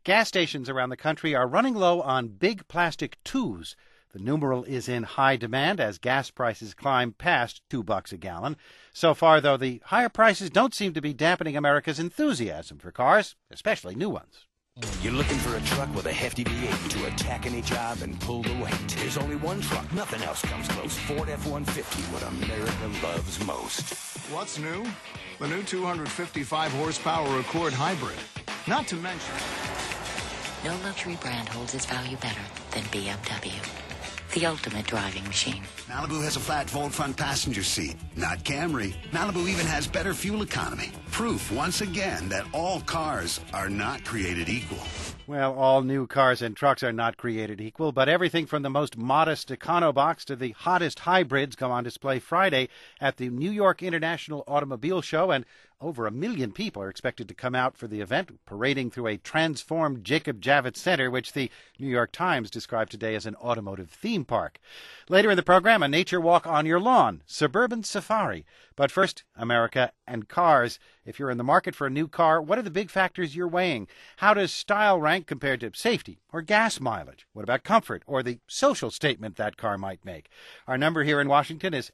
Gas stations around the country are running low on big plastic tubes. The numeral is in high demand as gas prices climb past $2 a gallon. So far, though, the higher prices don't seem to be dampening America's enthusiasm for cars, especially new ones. You're looking for a truck with a hefty V8 to attack any job and pull the weight. There's only one truck, nothing else comes close. Ford F-150, what America loves most. What's new? The new 255 horsepower Accord Hybrid. Not to mention... No luxury brand holds its value better than BMW. The ultimate driving machine. Malibu has a flat fold front passenger seat. Not Camry. Malibu even has better fuel economy. Proof, once again, that all cars are not created equal. Well, all new cars and trucks are not created equal, but everything from the most modest EconoBox to the hottest hybrids go on display Friday at the New York International Automobile Show, and over 1 million people are expected to come out for the event, parading through a transformed Jacob Javits Center, which the New York Times described today as an automotive theme park. Later in the program, a nature walk on your lawn, suburban safari. But first, America and cars. If you're in the market for a new car, what are the big factors you're weighing? How does style rank compared to safety or gas mileage? What about comfort or the social statement that car might make? Our number here in Washington is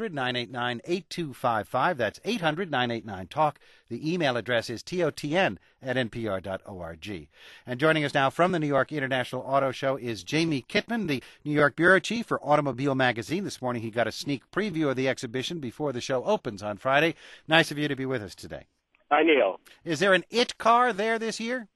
800-989-8255. That's 800-989-TALK. The email address is totn@npr.org. And joining us now from the New York International Auto Show is Jamie Kitman, the New York bureau chief for Automobile Magazine. This morning he got a sneak preview of the exhibition before the show opens on Friday. Nice of you to be with us today. Hi, Neil. Is there an it car there this year?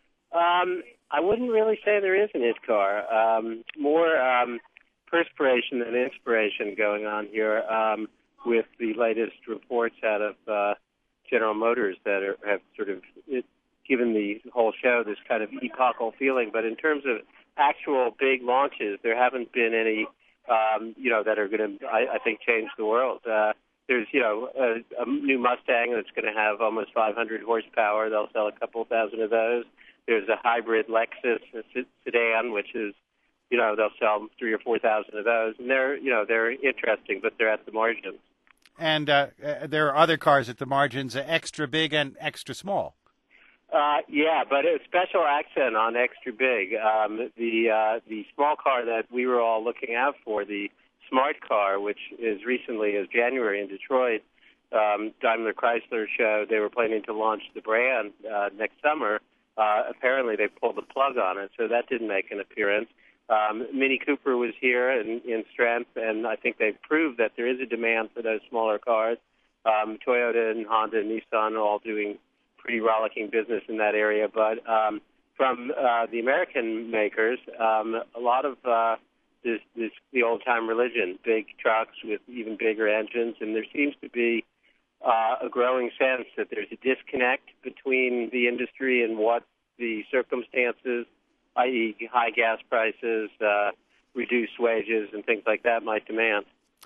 I wouldn't really say there is an it car. More perspiration than inspiration going on here with the latest reports out of General Motors that have sort of given the whole show this kind of epochal feeling. But in terms of actual big launches, there haven't been any, that are going to, I think, change the world. There's, a new Mustang that's going to have almost 500 horsepower. They'll sell a couple thousand of those. There's a hybrid Lexus sedan, which is, they'll sell 3,000 or 4,000 of those. And they're interesting, but they're at the margins. And there are other cars at the margins, extra big and extra small. Yeah, but a special accent on extra big. The small car that we were all looking out for, the Smart car, which is recently, as January in Detroit, Daimler Chrysler showed they were planning to launch the brand next summer. Apparently they pulled the plug on it, so that didn't make an appearance. Mini Cooper was here in strength, and I think they've proved that there is a demand for those smaller cars. Toyota and Honda and Nissan are all doing pretty rollicking business in that area. But from the American makers, a lot of the old-time religion, big trucks with even bigger engines, and there seems to be a growing sense that there's a disconnect between the industry and what the circumstances, i.e. high gas prices, reduced wages, and things like that might demand.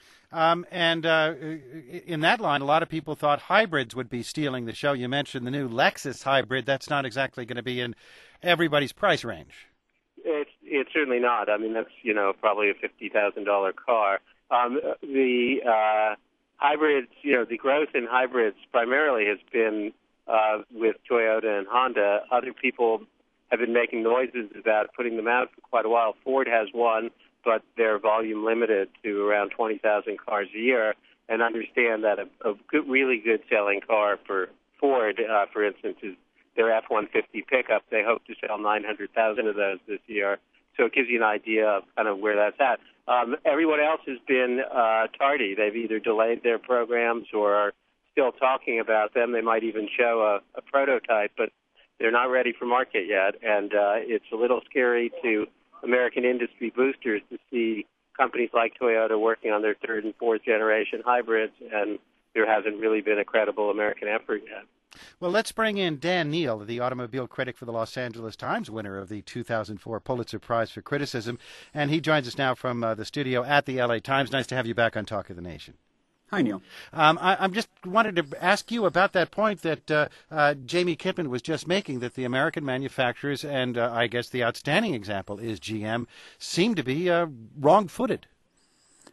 In that line, a lot of people thought hybrids would be stealing the show. You mentioned the new Lexus hybrid. That's not exactly going to be in everybody's price range. It's certainly not. I mean, that's, probably a $50,000 car. The hybrids, the growth in hybrids primarily has been with Toyota and Honda. Other people have been making noises about putting them out for quite a while. Ford has one, but they're volume limited to around 20,000 cars a year. And understand that a really good selling car for Ford, for instance, is their F-150 pickup. They hope to sell 900,000 of those this year. So it gives you an idea of kind of where that's at. Everyone else has been tardy. They've either delayed their programs or are still talking about them. They might even show a prototype, but they're not ready for market yet. And it's a little scary to American industry boosters to see companies like Toyota working on their third and fourth generation hybrids, and there hasn't really been a credible American effort yet. Well, let's bring in Dan Neal, the automobile critic for the Los Angeles Times, winner of the 2004 Pulitzer Prize for Criticism. And he joins us now from the studio at the LA Times. Nice to have you back on Talk of the Nation. Hi, Neil. I'm just wanted to ask you about that point that Jamie Kitman was just making, that the American manufacturers, and I guess the outstanding example is GM, seem to be wrong-footed.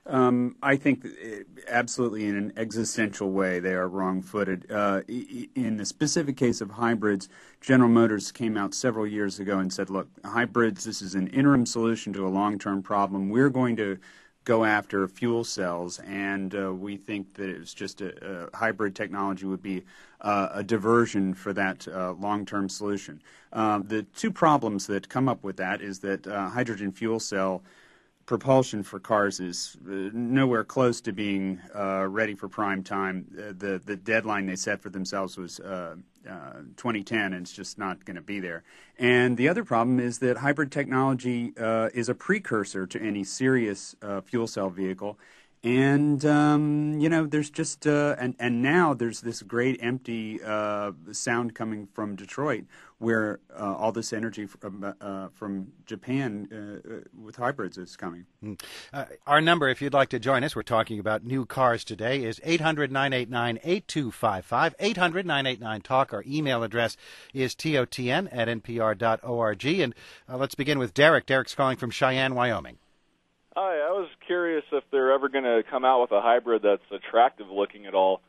I think absolutely in an existential way they are wrong-footed. In the specific case of hybrids, General Motors came out several years ago and said, look, hybrids, this is an interim solution to a long-term problem. We're going to go after fuel cells, and we think that it's just a hybrid technology would be a diversion for that long-term solution. The two problems that come up with that is that hydrogen fuel cell propulsion for cars is nowhere close to being ready for prime time. The deadline they set for themselves was 2010, and it's just not going to be there. And the other problem is that hybrid technology is a precursor to any serious fuel cell vehicle. And, there's just, and now there's this great empty sound coming from Detroit where all this energy from Japan with hybrids is coming. Our number, if you'd like to join us, we're talking about new cars today, is 800-989-8255, 800-989-TALK. Our email address is totn@npr.org. And let's begin with Derek. Derek's calling from Cheyenne, Wyoming. Hi, I was curious if they're ever going to come out with a hybrid that's attractive looking at all,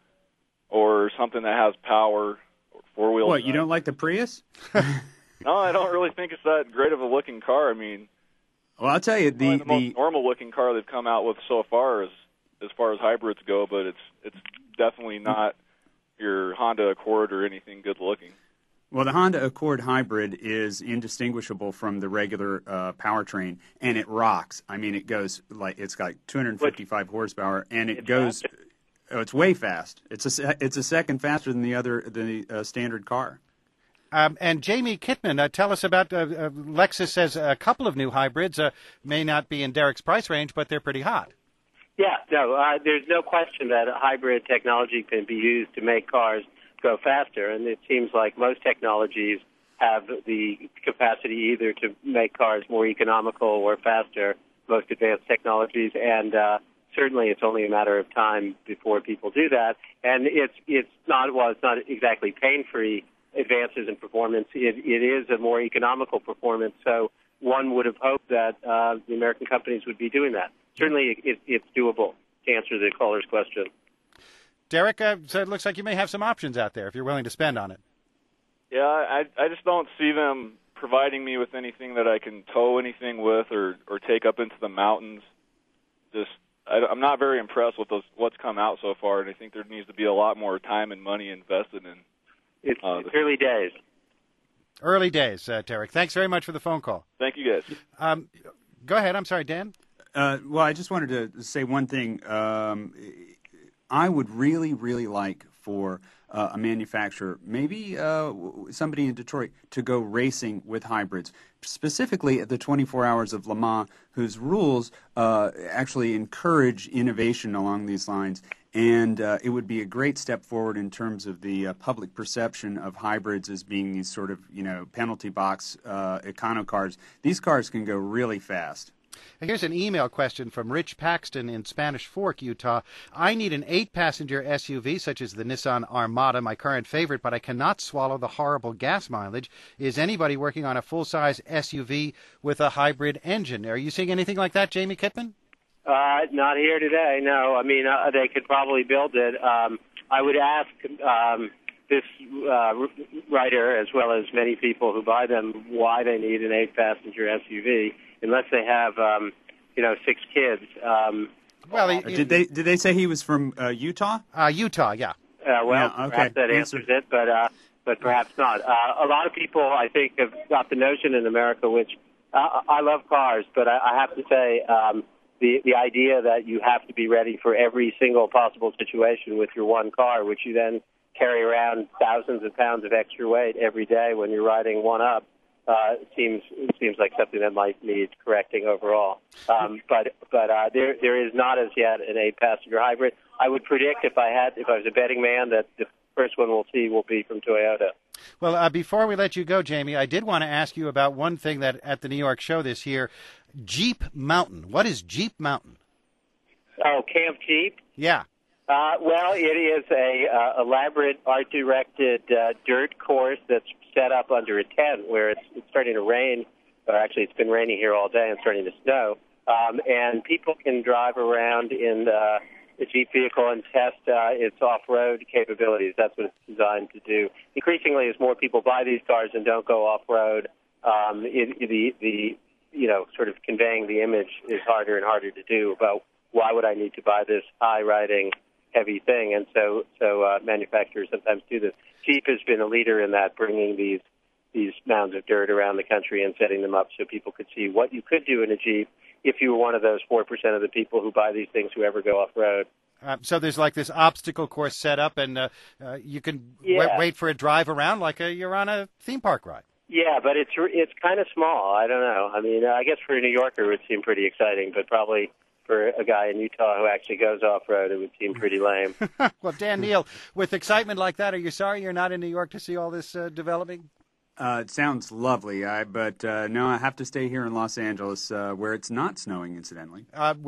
or something that has power, four-wheel. What, you don't like the Prius? No, I don't really think it's that great of a looking car. I mean, well, I'll tell you, the most normal looking car they've come out with so far as far as hybrids go, but it's definitely not your Honda Accord or anything good looking. Well, the Honda Accord hybrid is indistinguishable from the regular powertrain, and it rocks. I mean, it goes it's got 255 horsepower, and it goes. It's way fast. It's a second faster than the standard car. And Jamie Kitman, tell us about Lexus says a couple of new hybrids may not be in Derek's price range, but they're pretty hot. Yeah, no, there's no question that hybrid technology can be used to make cars go faster, and it seems like most technologies have the capacity either to make cars more economical or faster, most advanced technologies, and certainly it's only a matter of time before people do that. And it's not exactly pain-free advances in performance. It is a more economical performance, so one would have hoped that the American companies would be doing that. Certainly it's doable, to answer the caller's question. Derek, so it looks like you may have some options out there if you're willing to spend on it. Yeah, I just don't see them providing me with anything that I can tow anything with or take up into the mountains. I'm not very impressed with what's come out so far, and I think there needs to be a lot more time and money invested in. It's early days. Early days, Derek. Thanks very much for the phone call. Thank you, guys. Go ahead. I'm sorry, Dan. Well, I just wanted to say one thing. I would really, really like for a manufacturer, maybe somebody in Detroit, to go racing with hybrids, specifically at the 24 Hours of Le Mans, whose rules actually encourage innovation along these lines. And it would be a great step forward in terms of the public perception of hybrids as being these sort of, penalty box econo cars. These cars can go really fast. Here's an email question from Rich Paxton in Spanish Fork, Utah. I need an 8-passenger SUV such as the Nissan Armada, my current favorite, but I cannot swallow the horrible gas mileage. Is anybody working on a full-size SUV with a hybrid engine? Are you seeing anything like that, Jamie Kitman? Not here today, no. I mean, they could probably build it. I would ask this writer, as well as many people who buy them, why they need an 8-passenger SUV, unless they have, 6 kids. Did they say he was from Utah? Utah, yeah. Perhaps that answers it, but perhaps not. A lot of people, I think, have got the notion in America, which I love cars, but I have to say the idea that you have to be ready for every single possible situation with your one car, which you then carry around thousands of pounds of extra weight every day when you're riding one up, seems like something that might need correcting overall. But there is not as yet an 8-passenger hybrid. I would predict if I was a betting man that the first one we'll see will be from Toyota. Well, before we let you go, Jamie, I did want to ask you about one thing that at the New York show this year, Jeep Mountain. What is Jeep Mountain? Oh, Camp Jeep? Yeah. Well, it is a elaborate, art-directed dirt course that's set up under a tent where it's starting to rain. Or actually, it's been raining here all day and starting to snow. and people can drive around in the Jeep vehicle and test its off-road capabilities. That's what it's designed to do. Increasingly, as more people buy these cars and don't go off-road, sort of conveying the image is harder and harder to do about why would I need to buy this high-riding, heavy thing. And so manufacturers sometimes do this. Jeep has been a leader in that, bringing these mounds of dirt around the country and setting them up so people could see what you could do in a Jeep if you were one of those 4% of the people who buy these things who ever go off-road. So there's like this obstacle course set up, and you can wait for a drive around like you're on a theme park ride. Yeah, but it's kind of small. I don't know. I mean, I guess for a New Yorker it would seem pretty exciting, but probably for a guy in Utah who actually goes off-road, it would seem pretty lame. Well, Dan Neal, with excitement like that, are you sorry you're not in New York to see all this developing? It sounds lovely, but no, I have to stay here in Los Angeles, where it's not snowing, incidentally.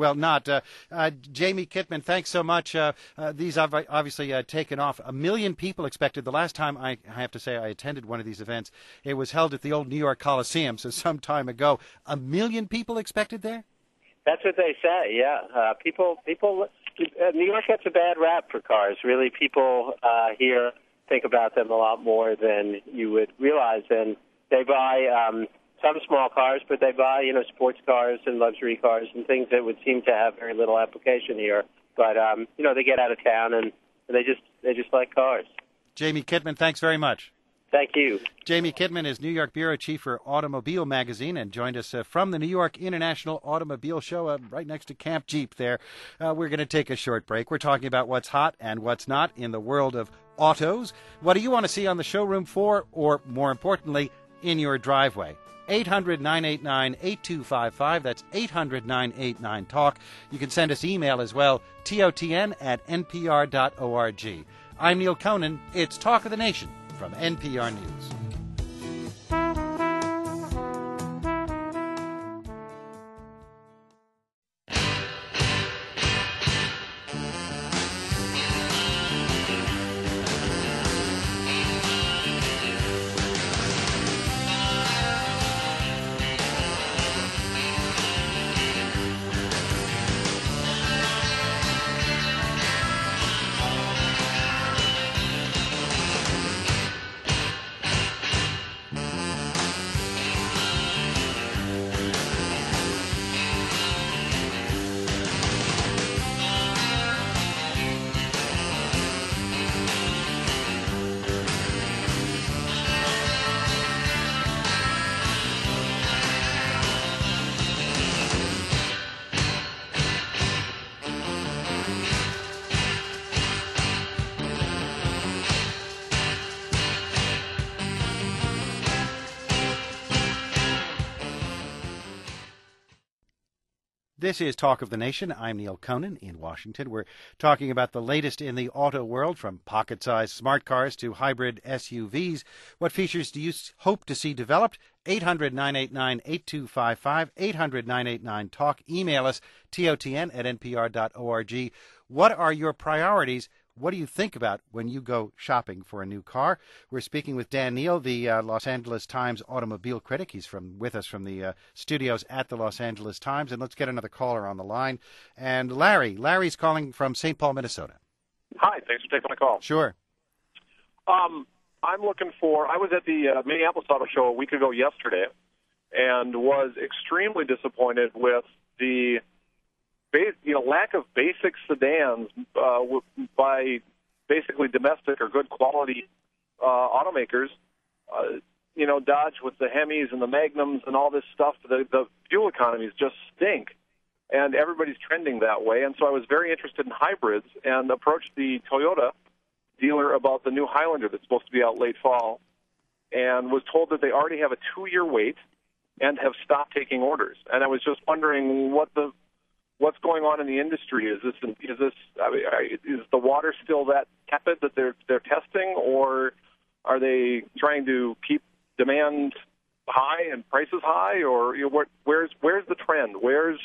Jamie Kitman, thanks so much. These have obviously taken off. 1 million people expected. The last time I have to say I attended one of these events, it was held at the old New York Coliseum, so some time ago. 1 million people expected there? That's what they say, yeah. People. New York gets a bad rap for cars. Really, people here think about them a lot more than you would realize. And they buy some small cars, but they buy, sports cars and luxury cars and things that would seem to have very little application here. But, they get out of town and they just like cars. Jamie Kitman, thanks very much. Thank you. Jamie Kitman is New York Bureau Chief for Automobile Magazine and joined us from the New York International Automobile Show right next to Camp Jeep there. We're going to take a short break. We're talking about what's hot and what's not in the world of autos. What do you want to see on the showroom floor, or more importantly, in your driveway? 800-989-8255. That's 800-989-TALK. You can send us email as well, totn@npr.org. I'm Neil Conan. It's Talk of the Nation from NPR News. This is Talk of the Nation. I'm Neil Conan in Washington. We're talking about the latest in the auto world, from pocket-sized smart cars to hybrid SUVs. What features do you hope to see developed? 800-989-8255, 800-989-TALK. Email us, totn@npr.org. What are your priorities? What do you think about when you go shopping for a new car? We're speaking with Dan Neal, the Los Angeles Times automobile critic. He's with us from the studios at the Los Angeles Times. And let's get another caller on the line. And Larry's calling from St. Paul, Minnesota. Hi, thanks for taking my call. Sure. I was at the Minneapolis Auto Show a week ago yesterday and was extremely disappointed with the lack of basic sedans by basically domestic or good quality automakers. Dodge with the Hemis and the Magnums and all this stuff, the fuel economies just stink, and everybody's trending that way. And so I was very interested in hybrids and approached the Toyota dealer about the new Highlander that's supposed to be out late fall, and was told that they already have a 2-year wait and have stopped taking orders. And I was just wondering what's going on in the industry. Is the water still that tepid that they're testing, or are they trying to keep demand high and prices high, or where's the trend?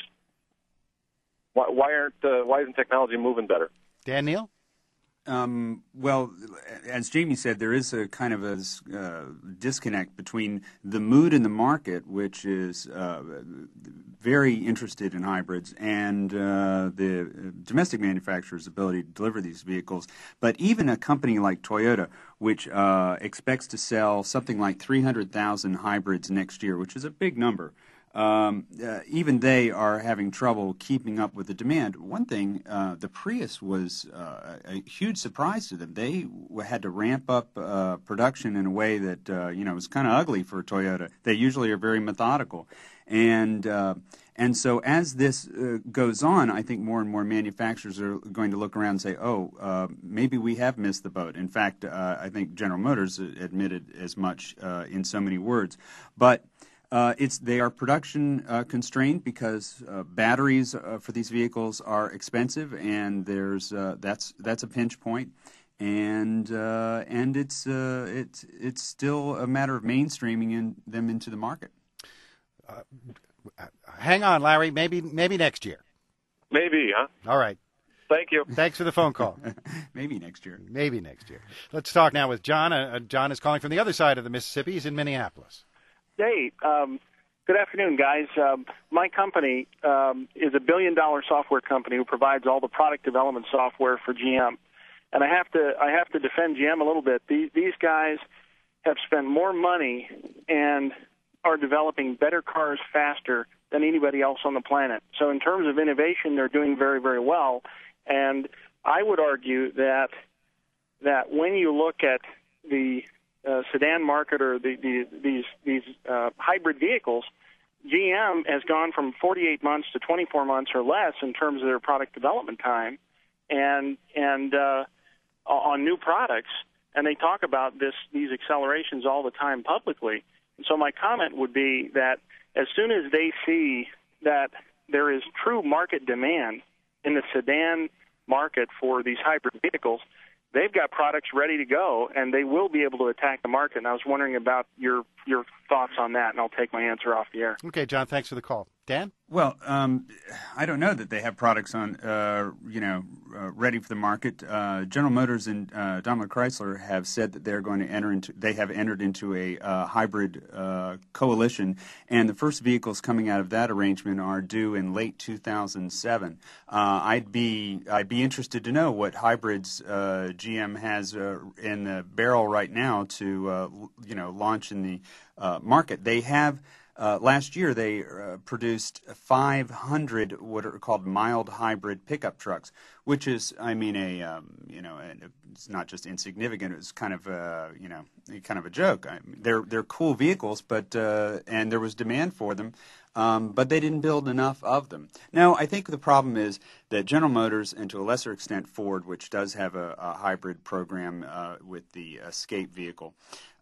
Why isn't technology moving better? Dan Neal? Well, as Jamie said, there is a kind of a disconnect between the mood in the market, which is very interested in hybrids and the domestic manufacturers' ability to deliver these vehicles. But even a company like Toyota, which expects to sell something like 300,000 hybrids next year, which is a big number, even they are having trouble keeping up with the demand. One thing, the Prius was a huge surprise to them. They had to ramp up production in a way that was kind of ugly for Toyota. They usually are very methodical, and so as this goes on, I think more and more manufacturers are going to look around and say, maybe we have missed the boat. In fact, I think General Motors admitted as much in so many words, but. They are production constrained because batteries for these vehicles are expensive, and that's a pinch point, and it's still a matter of mainstreaming them into the market. Hang on, Larry. Maybe next year. Maybe, huh? All right. Thank you. Thanks for the phone call. Maybe next year. Maybe next year. Let's talk now with John. John is calling from the other side of the Mississippi. He's in Minneapolis. Hey, good afternoon, guys. My company is a billion-dollar software company who provides all the product development software for GM, and I have to defend GM a little bit. These guys have spent more money and are developing better cars faster than anybody else on the planet. So in terms of innovation, they're doing very, very well. And I would argue that when you look at the sedan market or these hybrid vehicles, GM has gone from 48 months to 24 months or less in terms of their product development time, and on new products. And they talk about these accelerations all the time publicly. And so my comment would be that as soon as they see that there is true market demand in the sedan market for these hybrid vehicles, they've got products ready to go, and they will be able to attack the market. And I was wondering about your thoughts on that, and I'll take my answer off the air. Okay, John, thanks for the call. Dan? Well, I don't know that they have products on, ready for the market. General Motors and Daimler Chrysler have said that they're going to they have entered into a hybrid coalition, and the first vehicles coming out of that arrangement are due in late 2007. I'd be interested to know what hybrids GM has in the barrel right now to launch in the market. They have. Last year, they produced 500 what are called mild hybrid pickup trucks, which is, it's not just insignificant. It's kind of a joke. They're cool vehicles, but and there was demand for them, but they didn't build enough of them. Now, I think the problem is that General Motors, and to a lesser extent Ford, which does have a hybrid program with the Escape vehicle.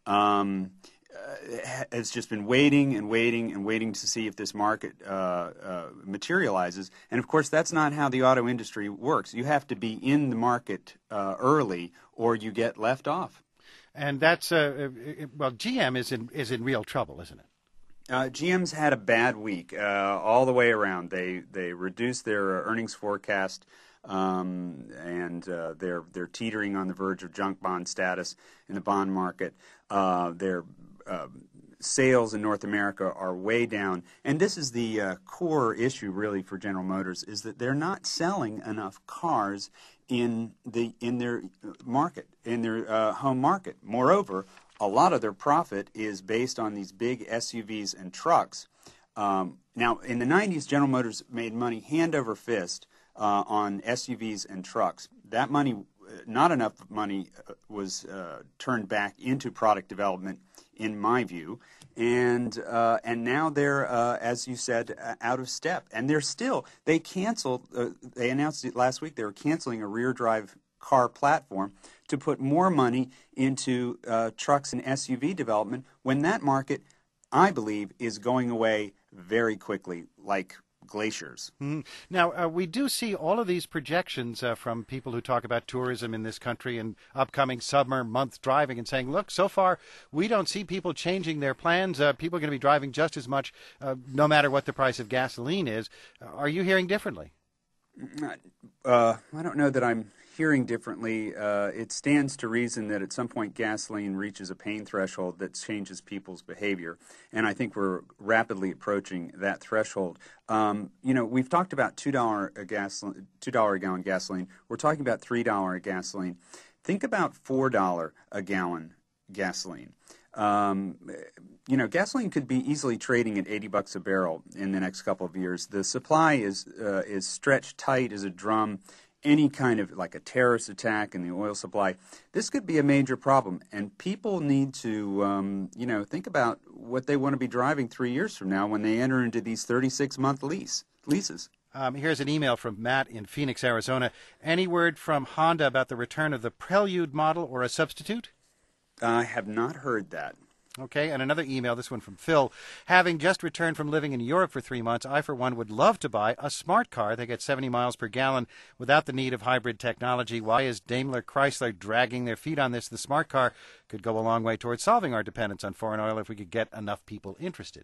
Has just been waiting to see if this market materializes. And, of course, that's not how the auto industry works. You have to be in the market early or you get left off. And that's, GM is in real trouble, isn't it? GM's had a bad week all the way around. They reduced their earnings forecast. And they're teetering on the verge of junk bond status in the bond market. Their sales in North America are way down, and this is the core issue really for General Motors, is that they're not selling enough cars in their market, in their home market. Moreover, a lot of their profit is based on these big SUVs and trucks. Now, in the 90s, General Motors made money hand over fist on SUVs and trucks. That money, not enough money, was turned back into product development, in my view, and now they're, as you said, out of step. And they canceled. They announced it last week. They were canceling a rear drive car platform to put more money into trucks and SUV development when that market, I believe, is going away very quickly, like glaciers. Now, we do see all of these projections from people who talk about tourism in this country and upcoming summer month driving and saying, look, so far we don't see people changing their plans. People are going to be driving just as much no matter what the price of gasoline is. Are you hearing differently? I don't know that I'm hearing differently. It stands to reason that at some point gasoline reaches a pain threshold that changes people's behavior, and I think we're rapidly approaching that threshold. We've talked about $2 a gallon gasoline. We're talking about $3 a gasoline. Think about $4 a gallon gasoline. Gasoline could be easily trading at $80 a barrel in the next couple of years. The supply is stretched tight as a drum. Any kind of like a terrorist attack in the oil supply, this could be a major problem. And people need to, think about what they want to be driving 3 years from now when they enter into these 36-month leases. Here's an email from Matt in Phoenix, Arizona. Any word from Honda about the return of the Prelude model or a substitute? I have not heard that. Okay, and another email, this one from Phil. Having just returned from living in Europe for 3 months, I, for one, would love to buy a smart car that gets 70 miles per gallon without the need of hybrid technology. Why is Daimler Chrysler dragging their feet on this? The smart car could go a long way towards solving our dependence on foreign oil if we could get enough people interested.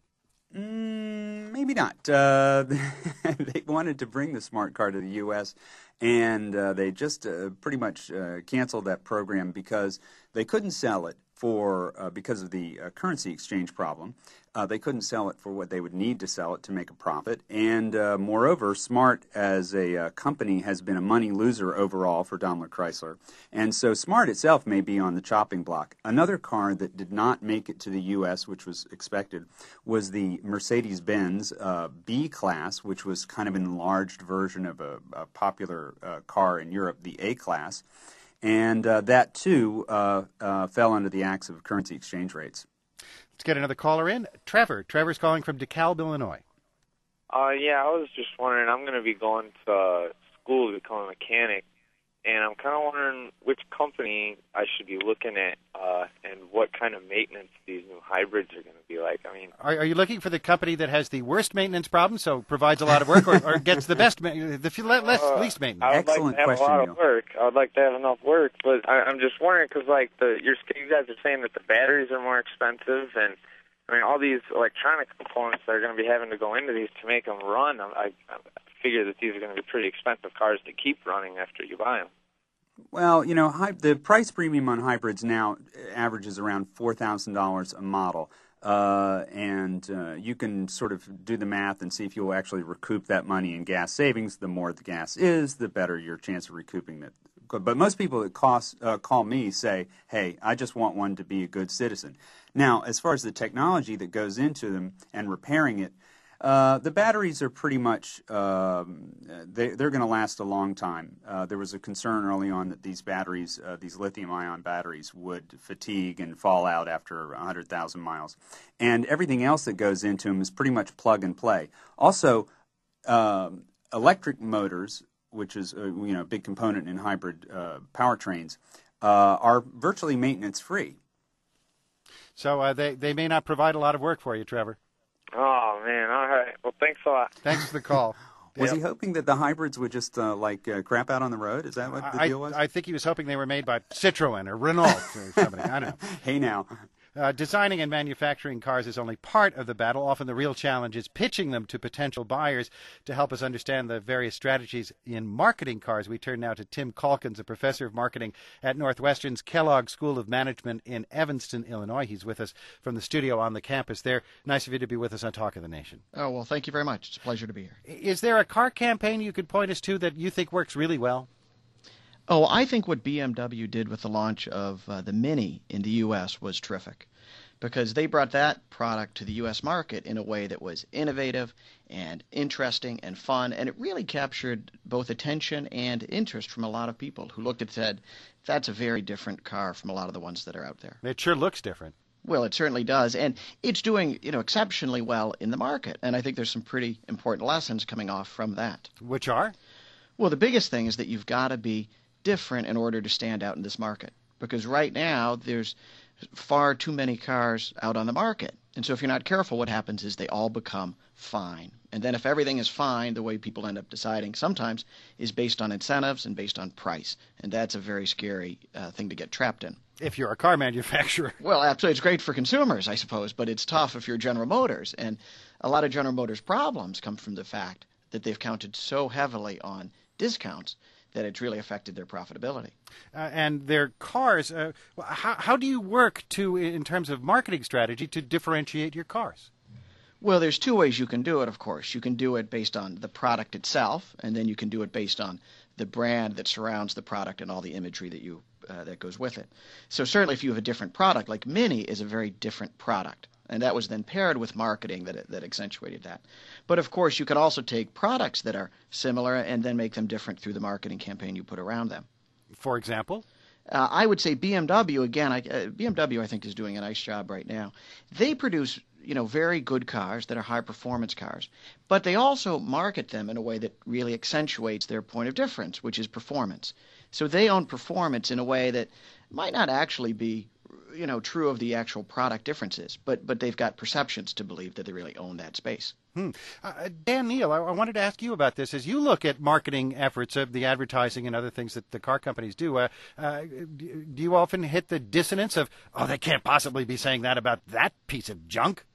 Maybe not. They wanted to bring the smart car to the U.S., and they just pretty much canceled that program because they couldn't sell it because of the currency exchange problem. They couldn't sell it for what they would need to sell it to make a profit. And moreover, Smart as a company has been a money loser overall for Daimler Chrysler. And so Smart itself may be on the chopping block. Another car that did not make it to the U.S., which was expected, was the Mercedes-Benz B-Class, which was kind of an enlarged version of a popular car in Europe, the A-Class. And that, too, fell under the axe of currency exchange rates. Let's get another caller in. Trevor. Trevor's calling from DeKalb, Illinois. Yeah, I was just wondering, I'm going to be going to school to become a mechanic, and I'm kind of wondering which company I should be looking at and what kind of maintenance these new hybrids are going to be like. I mean, Are you looking for the company that has the worst maintenance problem, so provides a lot of work, or gets the best, least maintenance? I would Excellent like to have question, a lot Neil. of work. I would like to have enough work, but I'm just wondering because, like, you guys are saying that the batteries are more expensive, and I mean, all these electronic components that are going to be having to go into these to make them run. I figure that these are going to be pretty expensive cars to keep running after you buy them. Well, the price premium on hybrids now averages around $4,000 a model. And you can sort of do the math and see if you'll actually recoup that money in gas savings. The more the gas is, the better your chance of recouping it. But most people that call me say, hey, I just want one to be a good citizen. Now, as far as the technology that goes into them and repairing it, the batteries are pretty much, they're going to last a long time. There was a concern early on that these batteries, these lithium-ion batteries, would fatigue and fall out after 100,000 miles. And everything else that goes into them is pretty much plug and play. Also, electric motors, which is a big component in hybrid powertrains, are virtually maintenance-free. So they may not provide a lot of work for you, Trevor. Oh, man. All right. Well, thanks a lot. Thanks for the call. Was he hoping that the hybrids would just crap out on the road? Is that what the deal was? I think he was hoping they were made by Citroën or Renault or somebody. I don't know. Hey, now. Designing and manufacturing cars is only part of the battle. Often the real challenge is pitching them to potential buyers. To help us understand the various strategies in marketing cars, we turn now to Tim Calkins, a professor of marketing at Northwestern's Kellogg School of Management in Evanston, Illinois. He's with us from the studio on the campus there. Nice of you to be with us on Talk of the Nation. Oh, well, thank you very much. It's a pleasure to be here. Is there a car campaign you could point us to that you think works really well? Oh, I think what BMW did with the launch of the Mini in the U.S. was terrific, because they brought that product to the U.S. market in a way that was innovative and interesting and fun, and it really captured both attention and interest from a lot of people who looked at it and said, that's a very different car from a lot of the ones that are out there. It sure looks different. Well, it certainly does, and it's doing exceptionally well in the market, and I think there's some pretty important lessons coming off from that. Which are? Well, the biggest thing is that you've got to be different in order to stand out in this market, because right now there's far too many cars out on the market. And so if you're not careful, what happens is they all become fine. And then if everything is fine, the way people end up deciding sometimes is based on incentives and based on price. And that's a very scary thing to get trapped in. If you're a car manufacturer. Well, absolutely. It's great for consumers, I suppose, but it's tough if you're General Motors. And a lot of General Motors' problems come from the fact that they've counted so heavily on discounts that it's really affected their profitability. And their cars, how do you work in terms of marketing strategy to differentiate your cars? Well, there's two ways you can do it, of course. You can do it based on the product itself, and then you can do it based on the brand that surrounds the product and all the imagery that goes with it. So certainly if you have a different product, like Mini is a very different product, and that was then paired with marketing that accentuated that. But of course, you can also take products that are similar and then make them different through the marketing campaign you put around them. For example? I would say BMW, again, BMW I think is doing a nice job right now. They produce very good cars that are high-performance cars, but they also market them in a way that really accentuates their point of difference, which is performance. So they own performance in a way that might not actually be true of the actual product differences, but they've got perceptions to believe that they really own that space. Dan Neal, I wanted to ask you about this. As you look at marketing efforts, the advertising and other things that the car companies do, do you often hit the dissonance of, they can't possibly be saying that about that piece of junk?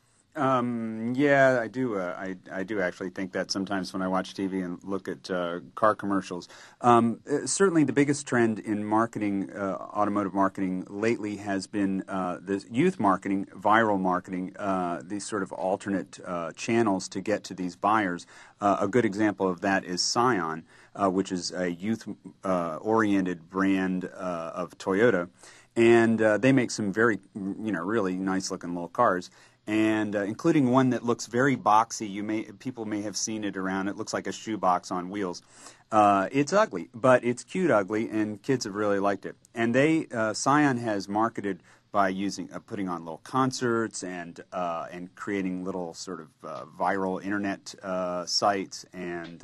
Yeah, I do. I do actually think that sometimes when I watch TV and look at car commercials. Certainly, the biggest trend in marketing, automotive marketing lately, has been this youth marketing, viral marketing, these sort of alternate channels to get to these buyers. A good example of that is Scion, which is a youth-oriented brand of Toyota, and they make some very, really nice-looking little cars. And including one that looks very boxy. People may have seen it around. It looks like a shoebox on wheels. It's ugly, but it's cute ugly, and kids have really liked it. And Scion has marketed by putting on little concerts and creating little sort of viral internet sites and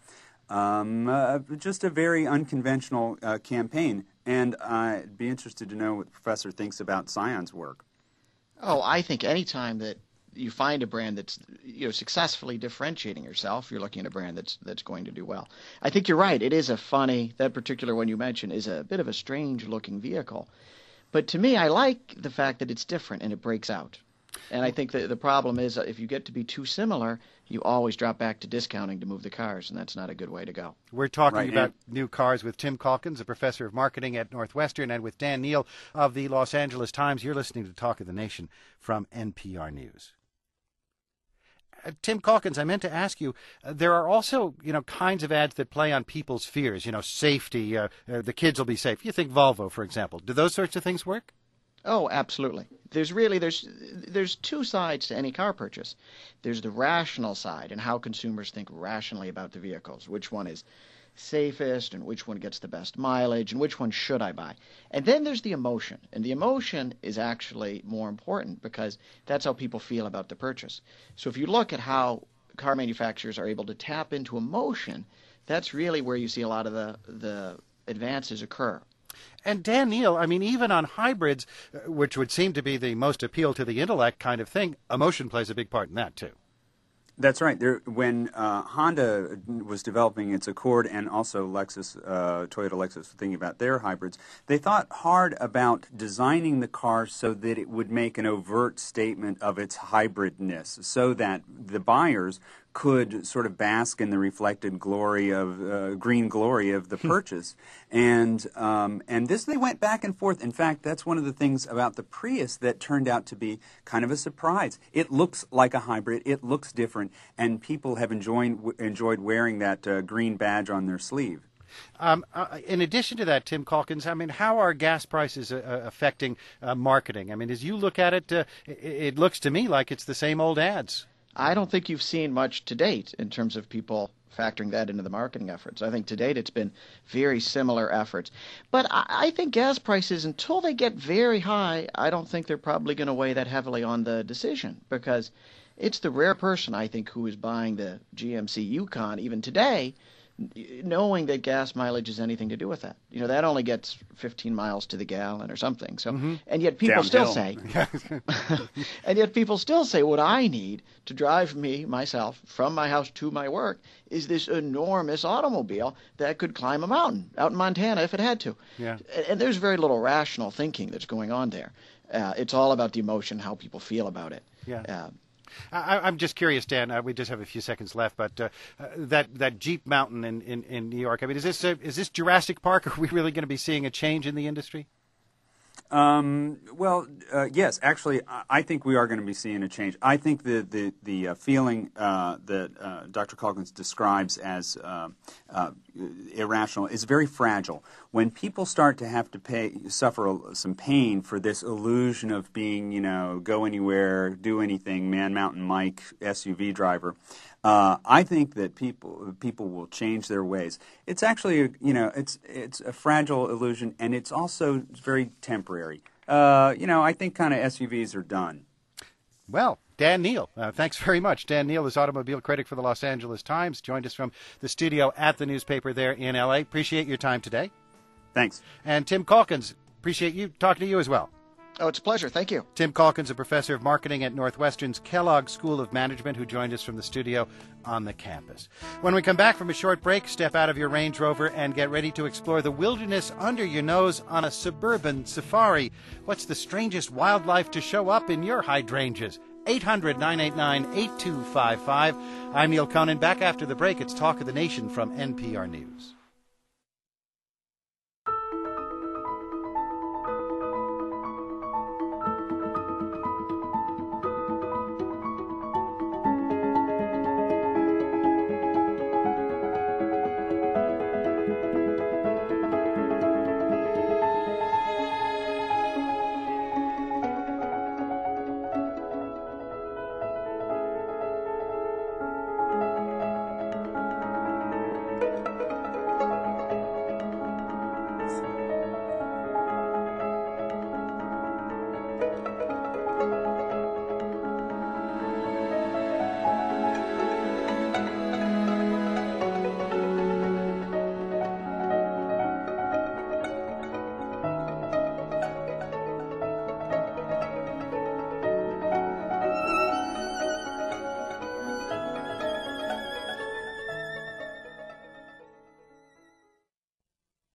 just a very unconventional campaign. And I'd be interested to know what the professor thinks about Scion's work. Oh, I think any time that you find a brand that's successfully differentiating yourself, you're looking at a brand that's going to do well. I think you're right. It is that particular one you mentioned is a bit of a strange looking vehicle. But to me, I like the fact that it's different and it breaks out. And I think that the problem is if you get to be too similar, you always drop back to discounting to move the cars, and that's not a good way to go. We're talking about new cars with Tim Calkins, a professor of marketing at Northwestern, and with Dan Neal of the Los Angeles Times. You're listening to Talk of the Nation from NPR News. Tim Calkins, I meant to ask you, there are also, kinds of ads that play on people's fears, safety, the kids will be safe. You think Volvo, for example. Do those sorts of things work? Oh, absolutely. There's two sides to any car purchase. There's the rational side and how consumers think rationally about the vehicles, which one is safest and which one gets the best mileage and which one should I buy. And then there's the emotion, and the emotion is actually more important because that's how people feel about the purchase. So if you look at how car manufacturers are able to tap into emotion, that's really where you see a lot of the advances occur. And Dan Neal, even on hybrids, which would seem to be the most appeal to the intellect kind of thing, emotion plays a big part in that, too. That's right. When Honda was developing its Accord and also Toyota Lexus was thinking about their hybrids, they thought hard about designing the car so that it would make an overt statement of its hybridness, so that the buyers could sort of bask in the reflected glory of green glory of the purchase, and this they went back and forth. In fact, that's one of the things about the Prius that turned out to be kind of a surprise. It looks like a hybrid, it looks different, and people have enjoyed wearing that green badge on their sleeve. In addition to that, Tim Calkins, how are gas prices affecting marketing? As you look at it, it looks to me like it's the same old ads. I don't think you've seen much to date in terms of people factoring that into the marketing efforts. I think to date it's been very similar efforts. But I think gas prices, until they get very high, I don't think they're probably going to weigh that heavily on the decision, because it's the rare person, I think, who is buying the GMC Yukon even today, knowing that gas mileage has anything to do with that. That only gets 15 miles to the gallon or something. So, and yet people still say, what I need to drive myself from my house to my work is this enormous automobile that could climb a mountain out in Montana if it had to. Yeah. And there's very little rational thinking that's going on there. It's all about the emotion, how people feel about it. Yeah. I'm just curious, Dan. We just have a few seconds left, but that Jeep Mountain in New York. I mean, is this Jurassic Park? Are we really going to be seeing a change in the industry? Yes. Actually, I think we are going to be seeing a change. I think the feeling that Dr. Calkins describes as irrational is very fragile. When people start to have to suffer some pain for this illusion of being, go anywhere, do anything, Man Mountain Mike, SUV driver, I think that people will change their ways. It's actually, it's a fragile illusion, and it's also very temporary. I think kind of SUVs are done. Well, Dan Neal, thanks very much. Dan Neal is automobile critic for the Los Angeles Times, joined us from the studio at the newspaper there in L.A. Appreciate your time today. Thanks. And Tim Calkins, appreciate you talking to you as well. Oh, it's a pleasure. Thank you. Tim Calkins, a professor of marketing at Northwestern's Kellogg School of Management, who joined us from the studio on the campus. When we come back from a short break, step out of your Range Rover and get ready to explore the wilderness under your nose on a suburban safari. What's the strangest wildlife to show up in your hydrangeas? 800-989-8255. I'm Neil Conan. Back after the break, it's Talk of the Nation from NPR News.